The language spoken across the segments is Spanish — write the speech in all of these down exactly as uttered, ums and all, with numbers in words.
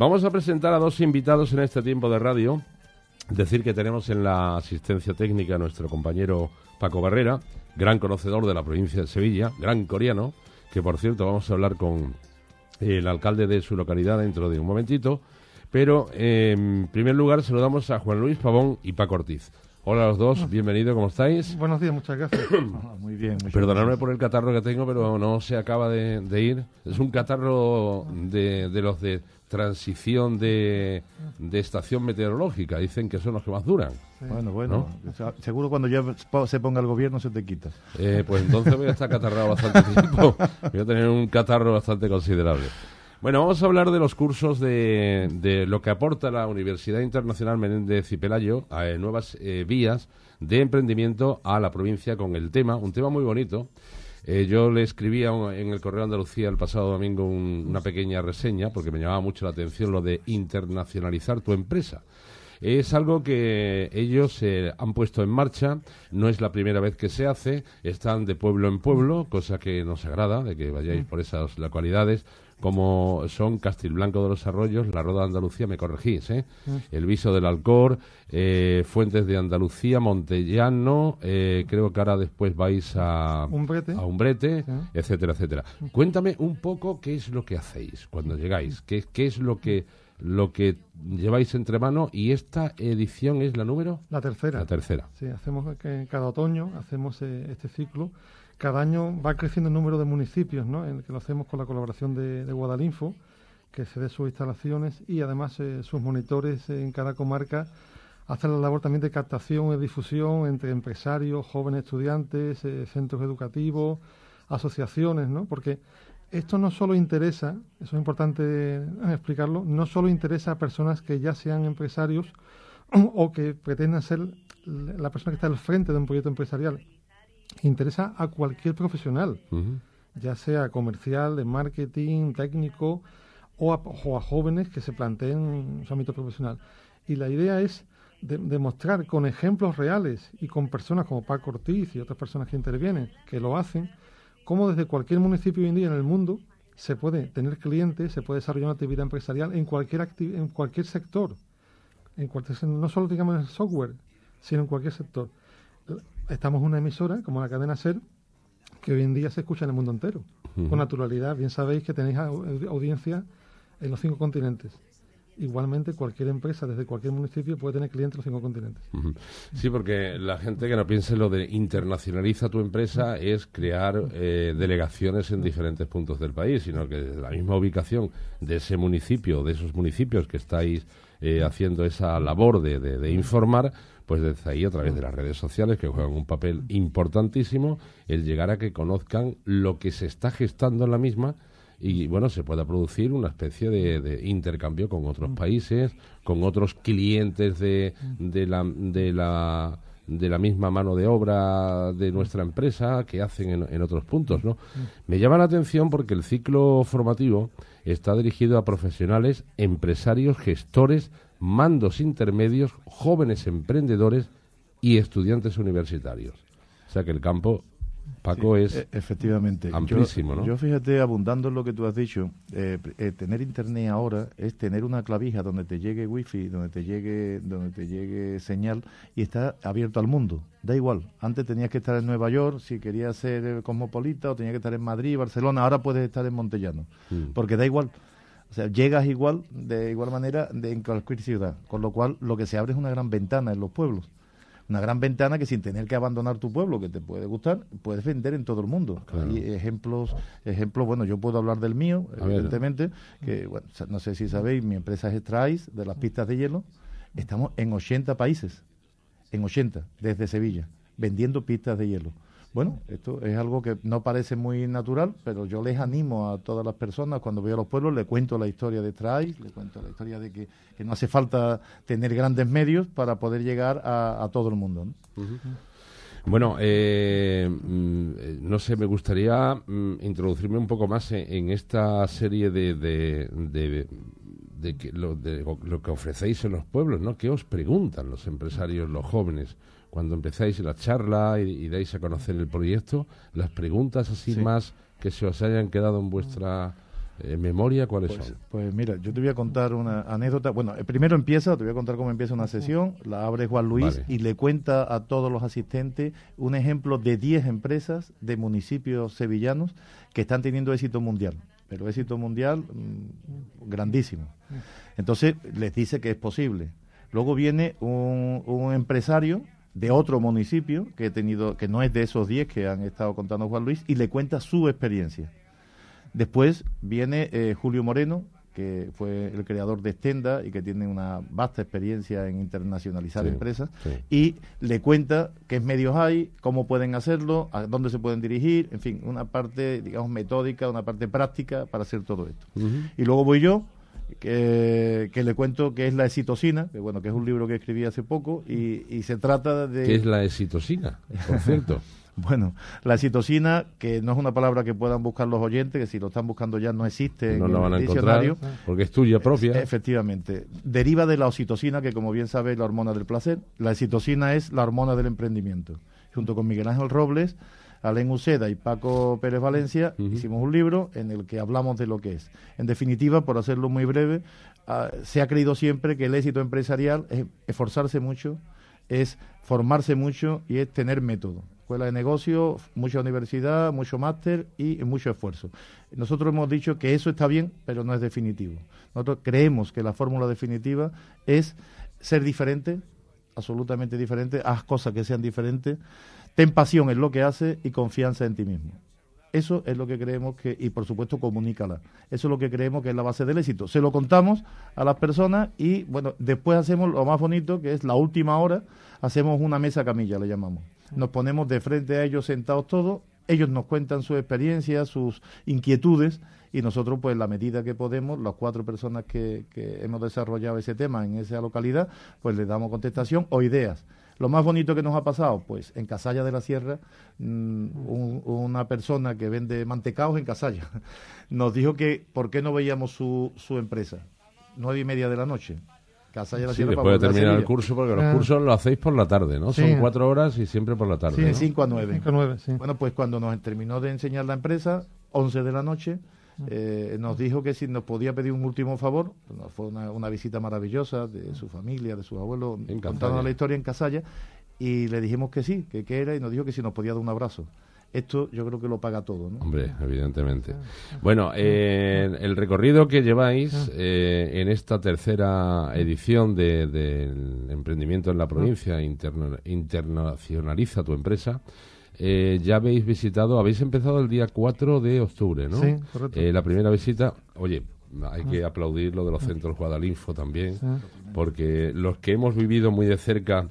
Vamos a presentar a dos invitados en este tiempo de radio. Decir que tenemos en la asistencia técnica a nuestro compañero Paco Barrera, gran conocedor de la provincia de Sevilla, gran coreano, que por cierto vamos a hablar con el alcalde de su localidad dentro de un momentito. Pero eh, en primer lugar saludamos a Juan Luis Pavón y Paco Ortiz. Hola a los dos, bienvenidos, ¿cómo estáis? Buenos días, muchas gracias. Muy bien. Perdonadme por el catarro que tengo, pero no se acaba de, de ir. Es un catarro de, de los de transición de, de estación meteorológica. Dicen que son los que más duran. Sí. Bueno, bueno. ¿No? Seguro cuando ya se ponga el gobierno se te quita. Eh, pues entonces voy a estar catarrado bastante tiempo. Voy a tener un catarro bastante considerable. Bueno, vamos a hablar de los cursos de, de lo que aporta la Universidad Internacional Menéndez y Pelayo a eh, nuevas eh, vías de emprendimiento a la provincia con el tema, un tema muy bonito. Eh, yo le escribía un, en el Correo Andalucía el pasado domingo un, una pequeña reseña porque me llamaba mucho la atención lo de internacionalizar tu empresa. Es algo que ellos eh, han puesto en marcha, no es la primera vez que se hace, están de pueblo en pueblo, cosa que nos agrada, de que vayáis por esas localidades, como son Castilblanco de los Arroyos, La Roda de Andalucía, me corregís, ¿eh? El Viso del Alcor, eh, Fuentes de Andalucía, Montellano, eh, creo que ahora después vais a Umbrete, a Umbrete sí. etcétera, etcétera. Cuéntame un poco qué es lo que hacéis cuando llegáis, qué, qué es lo que lo que lleváis entre manos, y esta edición es la número... La tercera. La tercera. Sí, hacemos que cada otoño, hacemos eh, este ciclo. Cada año va creciendo el número de municipios, ¿no? En el que lo hacemos con la colaboración de, de Guadalinfo, que cede sus instalaciones, y además eh, sus monitores eh, en cada comarca hacen la labor también de captación y difusión entre empresarios, jóvenes estudiantes, eh, centros educativos, asociaciones, ¿no? Porque esto no solo interesa, eso es importante explicarlo, no solo interesa a personas que ya sean empresarios o que pretendan ser la persona que está al frente de un proyecto empresarial. Interesa a cualquier profesional, uh-huh. ya sea comercial, de marketing, técnico, o a, o a jóvenes que se planteen su ámbito profesional. Y la idea es de, demostrar con ejemplos reales y con personas como Paco Ortiz y otras personas que intervienen, que lo hacen, cómo desde cualquier municipio hoy en día en el mundo se puede tener clientes, se puede desarrollar una actividad empresarial en cualquier acti- en cualquier sector, en cualquier, no solo digamos en el software, sino en cualquier sector. Estamos en una emisora como la cadena SER que hoy en día se escucha en el mundo entero, uh-huh. con naturalidad. Bien sabéis que tenéis audiencia en los cinco continentes. Igualmente, cualquier empresa desde cualquier municipio puede tener clientes en los cinco continentes. Uh-huh. Sí, porque la gente que no piense lo de internacionaliza tu empresa es crear eh, delegaciones en diferentes puntos del país, sino que desde la misma ubicación de ese municipio, de esos municipios que estáis eh, haciendo esa labor de, de, de informar, pues desde ahí, a través de las redes sociales, que juegan un papel importantísimo, el llegar a que conozcan lo que se está gestando en la misma y, bueno, se pueda producir una especie de, de intercambio con otros países, con otros clientes de, de, la, de, la, de la misma mano de obra de nuestra empresa que hacen en, en otros puntos, ¿no? Me llama la atención porque el ciclo formativo está dirigido a profesionales, empresarios, gestores, mandos intermedios, jóvenes emprendedores y estudiantes universitarios. O sea que el campo, Paco, sí, es efectivamente amplísimo, yo, ¿no? Yo, fíjate, abundando en lo que tú has dicho, eh, eh, tener internet ahora es tener una clavija donde te llegue wifi, donde te llegue, donde te llegue señal, y está abierto al mundo. Da igual. Antes tenías que estar en Nueva York, si querías ser cosmopolita, o tenías que estar en Madrid, Barcelona. Ahora puedes estar en Montellano, mm. porque da igual. O sea, llegas igual, de igual manera, de, en cualquier ciudad. Con lo cual, lo que se abre es una gran ventana en los pueblos. Una gran ventana que, sin tener que abandonar tu pueblo, que te puede gustar, puedes vender en todo el mundo. Claro. Hay ejemplos, ejemplos, bueno, yo puedo hablar del mío, a evidentemente, ver. que, bueno, no sé si sabéis, mi empresa es Strays, de las pistas de hielo. Estamos en ochenta países, en ochenta, desde Sevilla, vendiendo pistas de hielo. Bueno, esto es algo que no parece muy natural, pero yo les animo a todas las personas, cuando voy a los pueblos, le cuento la historia de Strays, le cuento la historia de que, que no hace falta tener grandes medios para poder llegar a, a todo el mundo, ¿no? Uh-huh. Bueno, eh, no sé, me gustaría mm, introducirme un poco más en, en esta serie de, de, de, de, que, lo, de lo que ofrecéis en los pueblos, ¿no? ¿Qué os preguntan los empresarios, los jóvenes? Cuando empezáis la charla y, y dais a conocer el proyecto, las preguntas así sí. más que se os hayan quedado en vuestra en memoria, ¿cuáles pues, son? Pues mira, yo te voy a contar una anécdota. Bueno, primero empieza, te voy a contar cómo empieza una sesión, la abre Juan Luis Vale. y le cuenta a todos los asistentes un ejemplo de diez empresas de municipios sevillanos que están teniendo éxito mundial, pero éxito mundial mmm, grandísimo. Entonces les dice que es posible. Luego viene un, un empresario de otro municipio que he tenido, que no es de esos diez que han estado contando Juan Luis, y le cuenta su experiencia. Después viene eh, Julio Moreno, que fue el creador de Extenda y que tiene una vasta experiencia en internacionalizar sí, empresas, sí. y le cuenta qué medios hay, cómo pueden hacerlo, a dónde se pueden dirigir, en fin, una parte, digamos, metódica, una parte práctica para hacer todo esto. Uh-huh. Y luego voy yo, que, que le cuento qué es la excitocina, que bueno, que es un libro que escribí hace poco, y, y se trata de... ¿Qué es la excitocina, por cierto? Bueno, la excitocina, que no es una palabra que puedan buscar los oyentes, que si lo están buscando ya no existe no en lo el van a diccionario. Encontrar porque es tuya propia. Es, efectivamente. Deriva de la oxitocina, que como bien sabe es la hormona del placer. La excitocina es la hormona del emprendimiento. Junto con Miguel Ángel Robles, Alén Uceda y Paco Pérez Valencia, uh-huh. hicimos un libro en el que hablamos de lo que es. En definitiva, por hacerlo muy breve, uh, se ha creído siempre que el éxito empresarial es esforzarse mucho, es formarse mucho y es tener método. Escuela de negocio, mucha universidad, mucho máster y mucho esfuerzo. Nosotros hemos dicho que eso está bien, pero no es definitivo. Nosotros creemos que la fórmula definitiva es ser diferente, absolutamente diferente, haz cosas que sean diferentes, ten pasión en lo que haces y confianza en ti mismo. Eso es lo que creemos que, y por supuesto comunícala, eso es lo que creemos que es la base del éxito. Se lo contamos a las personas y bueno, después hacemos lo más bonito, que es la última hora, hacemos una mesa camilla, le llamamos. Nos ponemos de frente a ellos sentados todos, ellos nos cuentan su experiencia, sus inquietudes, y nosotros, pues, la medida que podemos, las cuatro personas que, que hemos desarrollado ese tema en esa localidad, pues les damos contestación o ideas. Lo más bonito que nos ha pasado, pues, en Casalla de la Sierra, mmm, un, una persona que vende mantecaos en Casalla nos dijo que por qué no veíamos su, su empresa, nueve y media de la noche. Casalla de la sí, Sierra después de terminar Sevilla. El curso, porque los ah. cursos lo hacéis por la tarde, ¿no? Sí. Son cuatro horas y siempre por la tarde, sí, ¿no? de cinco a nueve. cinco a nueve, sí. Bueno, pues cuando nos terminó de enseñar la empresa, once de la noche, eh, nos dijo que si nos podía pedir un último favor. Bueno, fue una, una visita maravillosa de su familia, de sus abuelos, contando la historia en Casalla, y le dijimos que sí, que qué era, y nos dijo que si nos podía dar un abrazo. Esto yo creo que lo paga todo, ¿no? Hombre, evidentemente. Bueno, eh, el recorrido que lleváis eh, en esta tercera edición del de, de emprendimiento en la provincia, interna, internacionaliza tu empresa, eh, ya habéis visitado, habéis empezado el día cuatro de octubre, ¿no? Sí, correcto. Eh, la primera visita, oye, hay que aplaudir lo de los centros Guadalinfo también, sí. Porque los que hemos vivido muy de cerca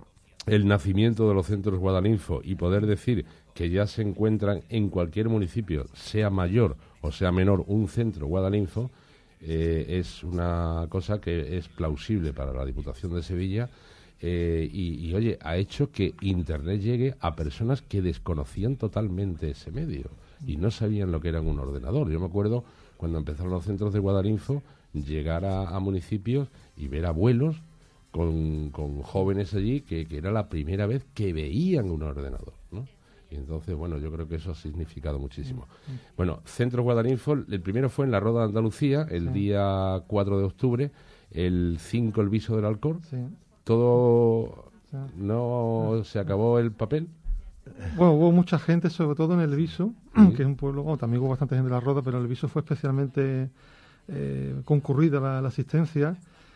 el nacimiento de los centros Guadalinfo y poder decir que ya se encuentran en cualquier municipio, sea mayor o sea menor, un centro Guadalinfo, eh, es una cosa que es plausible para la Diputación de Sevilla eh, y, y, oye, ha hecho que Internet llegue a personas que desconocían totalmente ese medio y no sabían lo que era un ordenador. Yo me acuerdo cuando empezaron los centros de Guadalinfo, llegar a, a municipios y ver abuelos con, con jóvenes allí que, que era la primera vez que veían un ordenador, ¿no? Y entonces, bueno, yo creo que eso ha significado muchísimo. Bueno, Centro Guadalinfo, el primero fue en la Roda de Andalucía, el sí. día cuatro de octubre, el cinco el Viso del Alcor. Sí. Todo... Sí. ¿No se acabó el papel? Bueno, hubo mucha gente, sobre todo en el Viso, sí. que es un pueblo... Bueno, también hubo bastante gente de la Roda, pero en el Viso fue especialmente eh, concurrida la, la asistencia.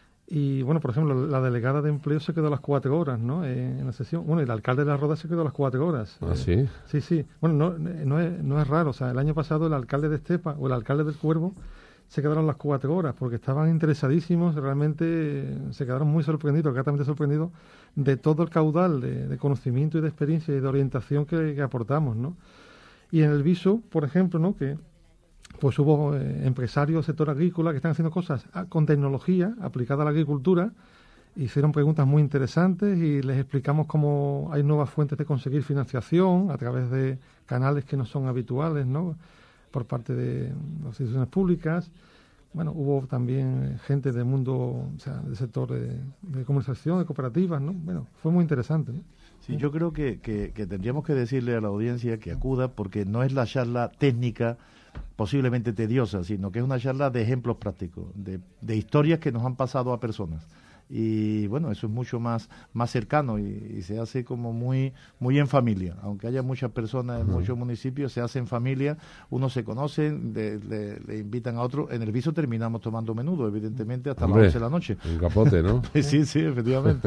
Y, bueno, por ejemplo, la delegada de empleo se quedó a las cuatro horas, ¿no? Eh, en la sesión. Bueno, el alcalde de la Roda se quedó a las cuatro horas. ¿Ah, eh, sí? Sí, sí. Bueno, no, no, es, no es raro. O sea, el año pasado el alcalde de Estepa o el alcalde del Cuervo se quedaron las cuatro horas porque estaban interesadísimos. Realmente eh, se quedaron muy sorprendidos, gratamente sorprendidos de todo el caudal de, de conocimiento y de experiencia y de orientación que, que aportamos, ¿no? Y en el Viso, por ejemplo, ¿no? Que pues hubo eh, empresarios del sector agrícola que están haciendo cosas a, con tecnología aplicada a la agricultura, hicieron preguntas muy interesantes y les explicamos cómo hay nuevas fuentes de conseguir financiación a través de canales que no son habituales, ¿no? Por parte de las instituciones públicas. Bueno, hubo también gente del mundo, o sea, del sector de, de comercialización, de cooperativas, ¿no? Bueno, fue muy interesante, ¿no? Sí, yo creo que, que, que tendríamos que decirle a la audiencia que acuda porque no es la charla técnica posiblemente tediosa, sino que es una charla de ejemplos prácticos, de, de historias que nos han pasado a personas. Y bueno, eso es mucho más más cercano y, y se hace como muy muy en familia, aunque haya muchas personas en uh-huh. muchos municipios, se hace en familia, uno se conoce, le, le, le invitan a otro. En el Viso terminamos tomando menudo, evidentemente, hasta Hombre, las once de la noche. Un capote, ¿no? Sí, sí, efectivamente.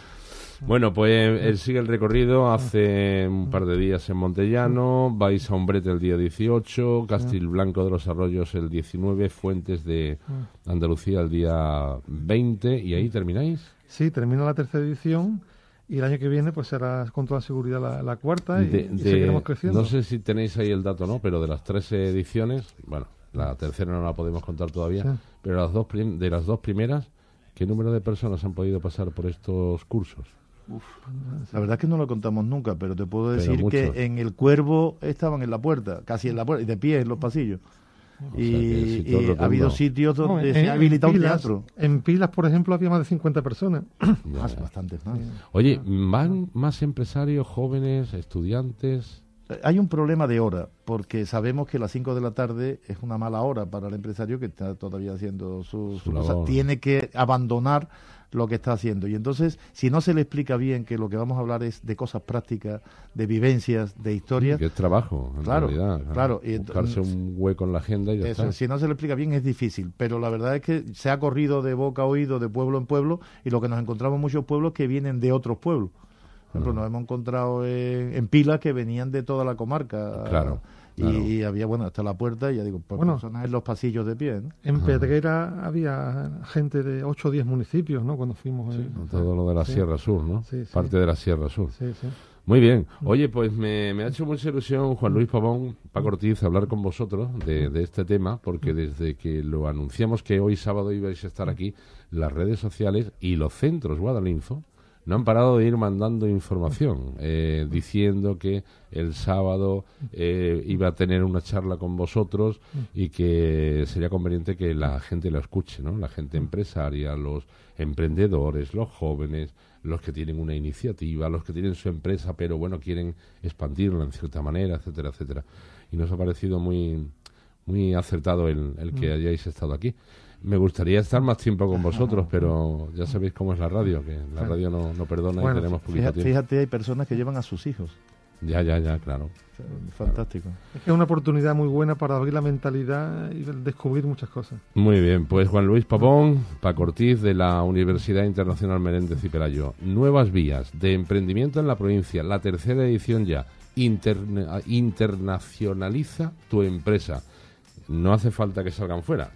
Bueno, pues él sigue el recorrido, hace un par de días en Montellano, vais a Umbrete el día dieciocho, Castilblanco de los Arroyos el diecinueve, Fuentes de Andalucía el día veinte, ¿y ahí termináis? Sí, termina la tercera edición y el año que viene pues será con toda seguridad la, la cuarta y, de, y de, seguiremos creciendo. No sé si tenéis ahí el dato, ¿no? Pero de las tres ediciones, bueno, la tercera no la podemos contar todavía, sí. pero las dos prim- de las dos primeras, ¿qué número de personas han podido pasar por estos cursos? Uf, la verdad es que no lo contamos nunca, pero te puedo decir que en el Cuervo estaban en la puerta, casi en la puerta, y de pie en los pasillos. O y, y ha habido sitios donde no, en, se ha habilitado un teatro. En Pilas, por ejemplo, había más de cincuenta personas. Más, bastantes más. Oye, ¿van más empresarios, jóvenes, estudiantes? Hay un problema de hora, porque sabemos que las cinco de la tarde es una mala hora para el empresario que está todavía haciendo su, su, su cosa. Tiene que abandonar lo que está haciendo. Y entonces, si no se le explica bien que lo que vamos a hablar es de cosas prácticas, de vivencias, de historias... Sí, que es trabajo, en claro, realidad. Claro. claro. Y buscarse un hueco en la agenda y ya eso, está. Si no se le explica bien es difícil, pero la verdad es que se ha corrido de boca a oído, de pueblo en pueblo, y lo que nos encontramos muchos pueblos que vienen de otros pueblos. Por ejemplo, no. nos hemos encontrado en, en Pilas que venían de toda la comarca. Claro. Y, claro. y había, bueno, hasta la puerta, y ya digo, por bueno, personas en los pasillos de pie, ¿no? En Pedrera había gente de ocho o diez municipios, ¿no? Cuando fuimos... Sí, en, todo lo de la sí. Sierra Sur, ¿no? Sí, sí. Parte de la Sierra Sur. Sí, sí. Muy bien. Oye, pues me, me ha hecho mucha ilusión, Juan Luis Pavón, Paco Ortiz, hablar con vosotros de, de este tema, porque desde que lo anunciamos que hoy sábado ibais a estar aquí, las redes sociales y los centros Guadalinfo no han parado de ir mandando información, eh, diciendo que el sábado eh, iba a tener una charla con vosotros y que sería conveniente que la gente la escuche, ¿no? La gente empresaria, los emprendedores, los jóvenes, los que tienen una iniciativa, los que tienen su empresa, pero bueno, quieren expandirla en cierta manera, etcétera, etcétera. Y nos ha parecido muy, muy acertado el, el que hayáis estado aquí. Me gustaría estar más tiempo con vosotros, pero ya sabéis cómo es la radio, que la radio no, no perdona bueno, y tenemos poquito fíjate, tiempo. Fíjate, hay personas que llevan a sus hijos. Ya, ya, ya, claro. Fantástico. Claro. Es que es una oportunidad muy buena para abrir la mentalidad y descubrir muchas cosas. Muy bien, pues Juan Luis Pavón, Paco Ortiz de la Universidad Internacional Menéndez y Pelayo. Nuevas vías de emprendimiento en la provincia, la tercera edición ya. Interna- internacionaliza tu empresa. No hace falta que salgan fuera.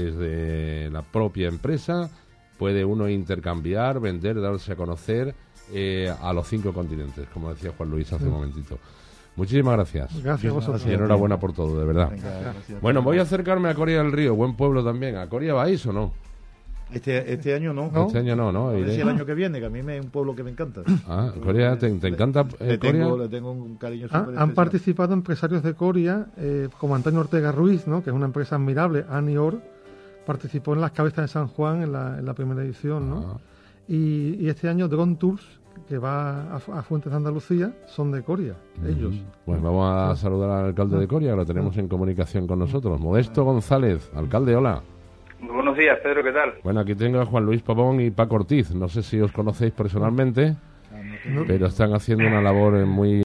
Desde la propia empresa puede uno intercambiar, vender, darse a conocer eh, a los cinco continentes, como decía Juan Luis hace sí. un momentito. Muchísimas gracias. Gracias a vosotros. Y enhorabuena por todo, de verdad. Venga, gracias. Bueno, voy a acercarme a Coria del Río, buen pueblo también. ¿A Coria vais o no? Este, este año no. ¿No? Este año no, ¿no? A ver si el año que viene, que a mí me es un pueblo que me encanta. Ah, Coria, ¿te, te encanta eh, le, Coria? tengo, le tengo un cariño súper especial. Han participado empresarios de Coria, eh, como Antonio Ortega Ruiz, ¿no? Que es una empresa admirable, Anior, participó en las Cabezas de San Juan en la, en la primera edición, ¿no? Ah. Y, y este año Drone Tours, que va a, a Fuentes de Andalucía, son de Coria, mm. ellos. Pues vamos a saludar al alcalde de Coria, que lo tenemos en comunicación con nosotros. Modesto González, alcalde, hola. Muy buenos días, Pedro, ¿qué tal? Bueno, aquí tengo a Juan Luis Pavón y Paco Ortiz. No sé si os conocéis personalmente, no. pero están haciendo una labor muy